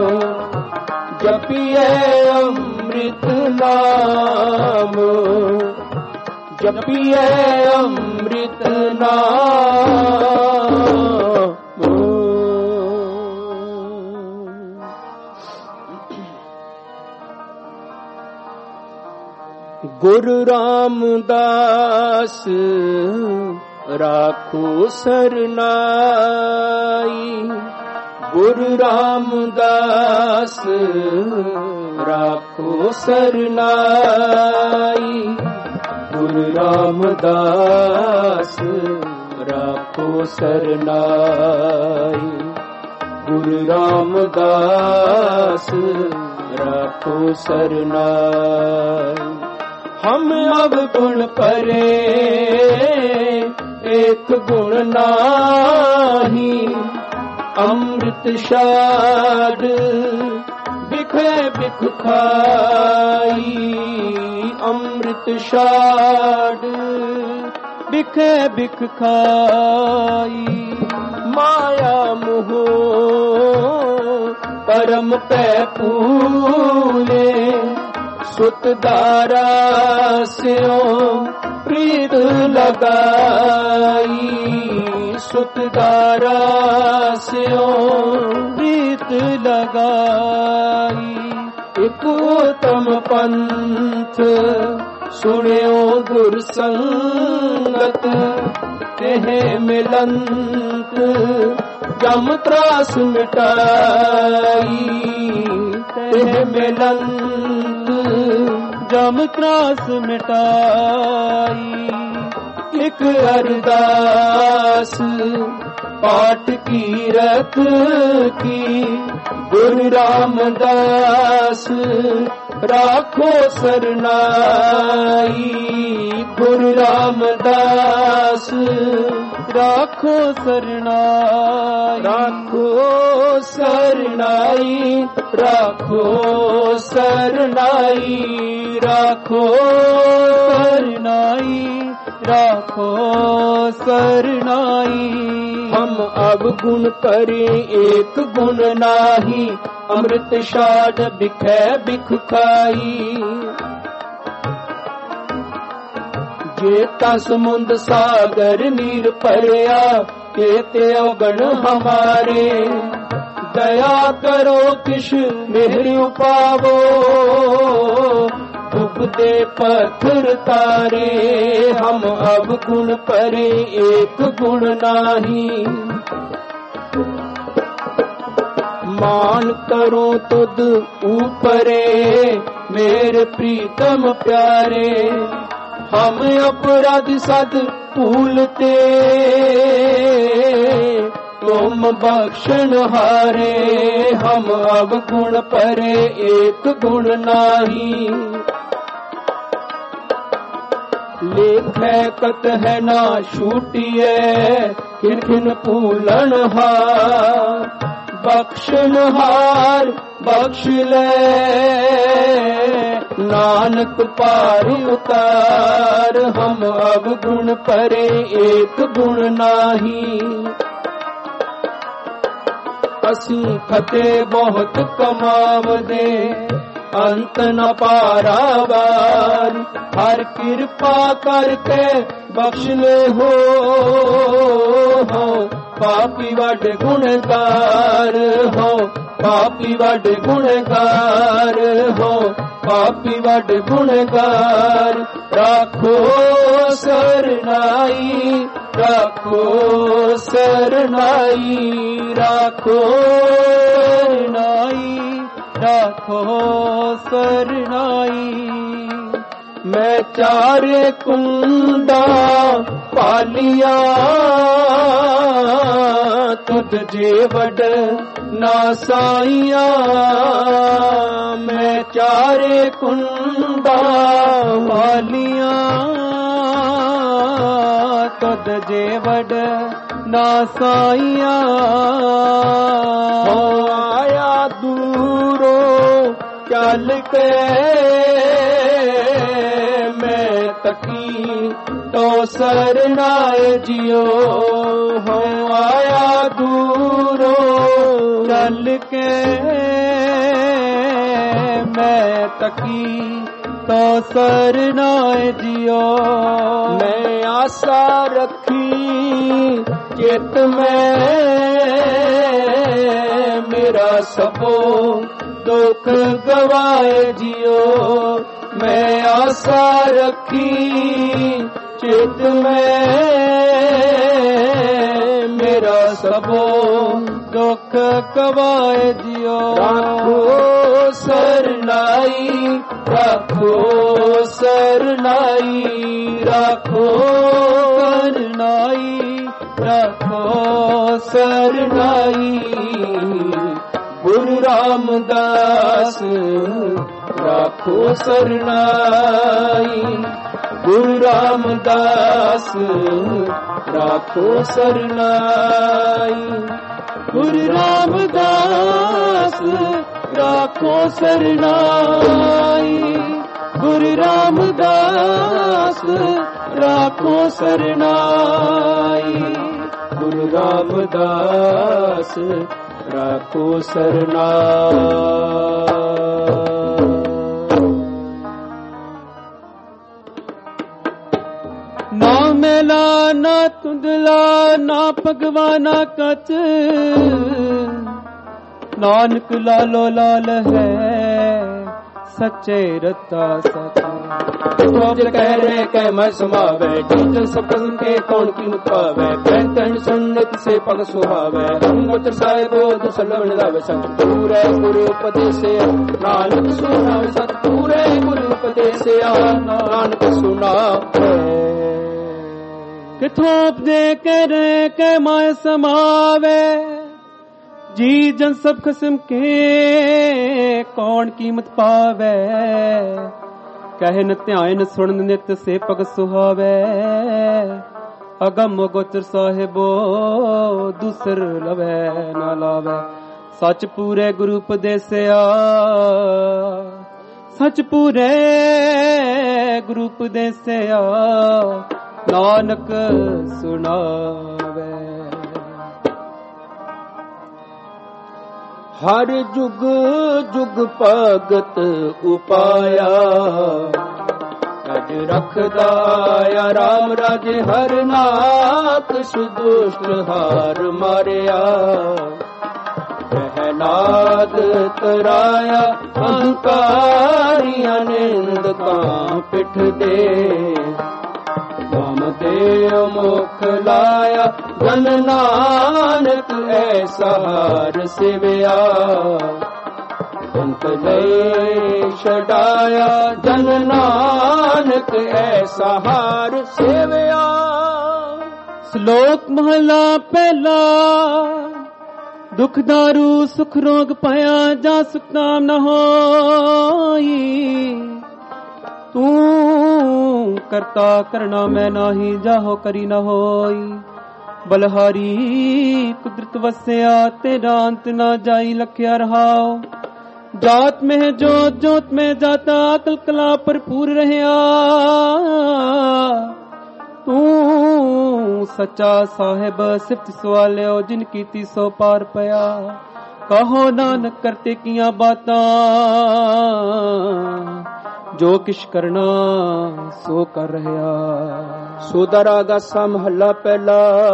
ਜਪੀਏ ਅੰਮ੍ਰਿਤ ਨਾਮ, ਜਪੀਏ ਅੰਮ੍ਰਿਤ ਨਾਮ। ਗੁਰੂ ਰਾਮਦਾਸ ਰਾਖੋ ਸਰਨਾਈ, ਗੁਰੂ ਰਾਮਦਾਸ ਰਾਖੋ ਸਰਨਾਈ, ਗੁਰੂ ਰਾਮਦਾਸ ਰਾਖੋ ਸਰਨਾਈ, ਗੁਰੂ ਰਾਮਦਾਸ ਰਾਖੋ सरनाई। हम अवगुण परे एक गुण नाही, अमृत शाद बिखे बिख खाई, अमृत शाद बिखे बिख खाई। माया मोह परम पै पूले, सुत दारा स्यो प्रीत लगाई, सुत दारा स्यो प्रीत लगाई। ਇਕ ਉਤਮ ਪੰਥ ਸੁਣਿਓ ਗੁਰ ਸੰਗਤ ਤਹਿ ਮਿਲੰਤ ਜਮ ਤਰਾਸ ਮਿਟਾਈ ਤਹਿ ਮਿਲੰਤ ਜਮ ਤਰਾਸ ਮਿਟਾਈ ਇਕ ਅਰਦਾਸ ਪਾਠ ਕੀਰਤ ਕੀ ਗੁਰੂ ਰਾਮਦਾਸ ਰਾਖੋ ਸਰਨਾਈ ਗੁਰੂ ਰਾਮਦਾਸ ਰਾਖੋ ਸਰਨਾਈ ਰਾਖੋ ਸਰਨਾਈ ਰਾਖੋ ਸਰਨਾਈ ਰਾਖੋ ਸਰਨਾਈ राखो सरनाई हम अब गुण करे एक गुण नाही अमृत शाद बिखै बिख खाई जेता समुंद सागर नीर भरिया केते अवगण हमारे दया करो किश मेहर उपावो डूबते पत्थर तारे हम अब गुण परे एक गुण नाही मान करो तुद ऊपरे मेरे प्रीतम प्यारे हम अपराध सद भूलते तुम बख्शन हारे हम अब गुण परे एक गुण नाही लेखै कत है ना छूटिए किन किन भूलन हार बख्शन हार बख्श ले नानक पार उतार हम अब गुण परे एक गुण नाही असी फते बहुत कमावदे अंत न पारावार हर कृपा करके बख्श ले हो पापी वड गुणगार हो पापी वड गुणगार हो पापी वड गुणगार राखो सरनाई राखो सरनाई राखो सरनाई राखो सरनाई मैं चारे कुंडा पालिया तुद जे वड ना साइया मैं चारे कुंडा पालिया तुद जे वड ना साइया आया दूरो चल के मैं तकी तो सरनाए जियो हो आया दूरो चल के मैं तकी तो सरनाए जियो मैं आशा रखी चित में मेरा सबो दुख गवाए जियो मैं आशा रखी चित में मेरा सबो दुख गवाए जियो राखो सरनाई राखो सरनाई राखो सरनाई राखो सरनाई गुरु रामदास राखो सरनाई गुरु रामदास राखो सरनाई गुरु रामदास राखो सरनाई गुरु रामदास राखो सरनाई गुरु रामदास राखो सरनाई ना मेला ना तुंदला ना भगवाना कच नानक लालो लाल है सच्चे रता सच। तुझ कह रहे कह मैं समावे, जिन सपन के कौन की मुतावे, कहतन सुन्नत से पग सुहावे, अंगोचर साहिबो दुसलन लावे, सतपूरे गुरु उपदेश नानक सुनावे, सतपूरे गुरु उपदेश नानक सुनावे। किथों उपदे कह रहे कह माय समावे, जी जन सब किस्म के कौन कीमत पावे, कहन ध्यान सुन नित से पग सुहावे, अगम गोचर साहिबो दूसर लवे न लावे, सच पूरे गुरु उपदेसिया, सच पूरे गुरु उपदेसिया नानक सुनावे। हर जुग जुग भगत उपाया, अज रखदाया राम राजे हर नाथ, सुदुष्ट हार मारिया, प्रहलाद तराया अहंकारिया, निंदका पिठ दे देव मुख लाया, जन नानक ऐसा हार सेविया, अंत ले छड़ाया, जन नानक ऐसा हार सेविया। श्लोक महला पहला, दुख दारू सुख रोग पाया, जा सुख नाम न होई, तू करता करना मैं नाही, जाहो करी न होई, बलहारी कुदरत वस्या, तेरा अंत ना जाई लख्या रहाओ, जात में है जोत जोत में जाता, अकल कला भरपूर रहया, तू सच्चा साहिब सिफत सवालियो, जिन कीती सो पार पया, कहो नानक करते किया बातां, जो किश करना सो कर रहा। सोदा गासा महला पहला,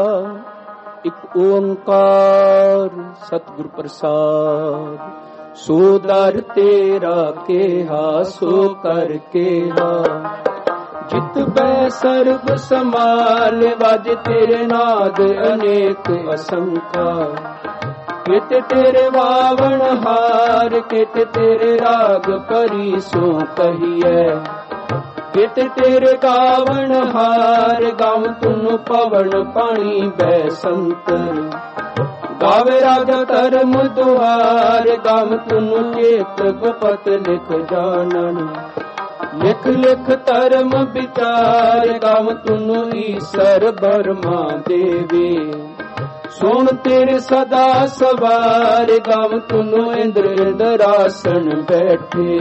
एक ओंकार सतगुर प्रसाद, सोदर तेरा केहा सो कर केहा, जित बै सर्ब समाल, वाज तेरे नाद अनेक असंख्या, कित तेरे वावण हार, कित तेरे राग परी सो कहिए, कित तेरे गावण हार, गाव तुनु पवन पानी बैसंतर, गावे राजा धर्म दुआर, गाव तुनु चेत गुपत लिख जानन, लिख लिख धर्म विचार, गाव तुनु ईसर बर्मा देवी, सुन तेरे सदा सवार, गाव तुनु इंद्र इंद्रासन बैठे,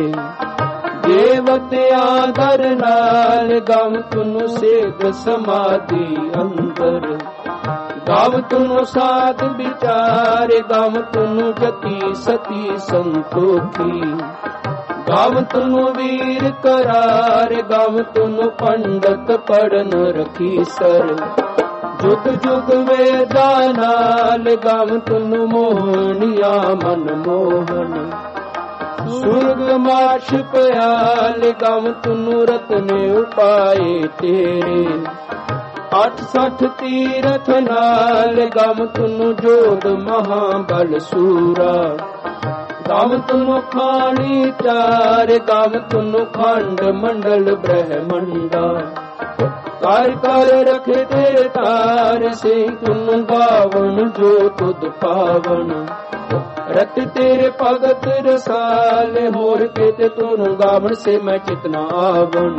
देवतिया दर नाल, गाव तुनु सेध समाधि अंदर, गाव तुनु साध विचार, गाव तुनु जति सती संतोखी, गाव तुनु वीर करार, गाव तुनु पंडित पढ़न रखी सर, जुग जुग वेदा नाल, गाव तुनु मोहनिया मन मोहन, सुर्ग माश पयाल, गाव तुनु रत्न उपाए तेरे, 68 तीरथ नाल, गाव तुनु जोध महाबल सूरा, गाव तुनु खानी चार, गाव तुनु खंड मंडल ब्रह्मंडा, कर कर रखे तेरे तार, से तुनु गावन जो तुद पावन, रत तेरे भगत रसाल, होर के ते तुनु गावन से मैं चितना आवन,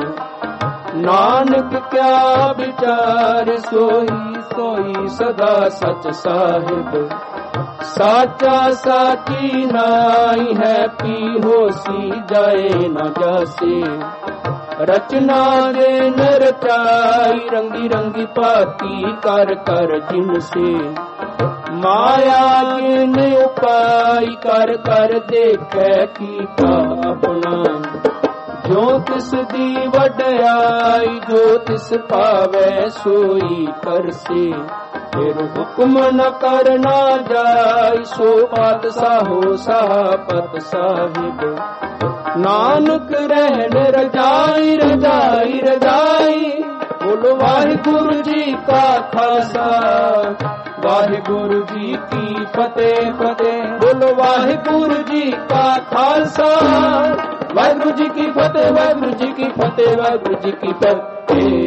नानक क्या विचार, सोई सोई सदा सच साहिब, साचा साची नाई है, पी होसी जाए न जासे, रचना दे नरचाई, रंगी रंगी पाती कर कर जिनसे, माया जिन उपाय कर कर देखे कीता अपना, जो तिस दी वड्याई, जो तिस पावे सोई करसे, फिर हुक्म न करना जाय, सो पातशाहो सापत साहिब, ਨਾਨਕ ਰਹਿਣ ਰਜਾਈ ਰਜਾਈ ਰਜਾਈ। ਬੋਲੋ ਵਾਹਿਗੁਰੂ ਜੀ ਕਾ ਖਾਲਸਾ ਵਾਹਿਗੁਰੂ ਜੀ ਕੀ ਫਤਿਹ ਫਤਿਹ। ਬੋਲੋ ਵਾਹਿਗੁਰੂ ਜੀ ਕਾ ਖਾਲਸਾ ਵਾਹਿਗੁਰੂ ਜੀ ਕੀ ਫਤਿਹ ਵਾਹਿਗੁਰੂ ਜੀ ਕੀ ਫਤਿਹ ਵਾਹਿਗੁਰੂ ਜੀ ਕੀ ਫਤਿਹ।